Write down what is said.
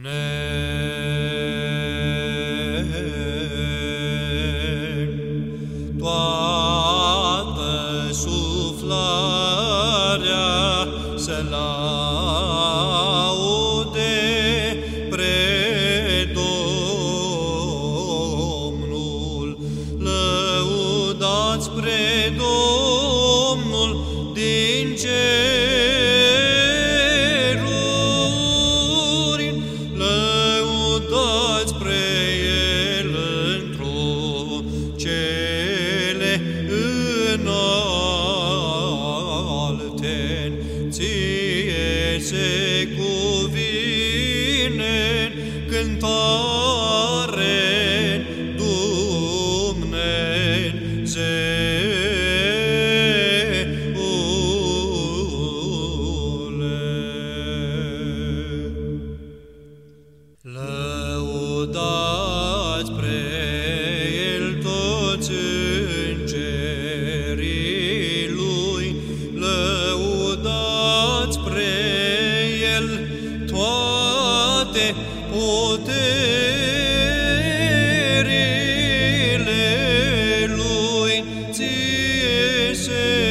Toată suflarea să laude pre Domnul. Lăudați pre Domnul din ceruri, lăudați pre El într-o cele înalte. Ție se cuvine cântare Lăudați pre El toți îngerii Lui, lăudați pre El toate puterile Lui. Ție se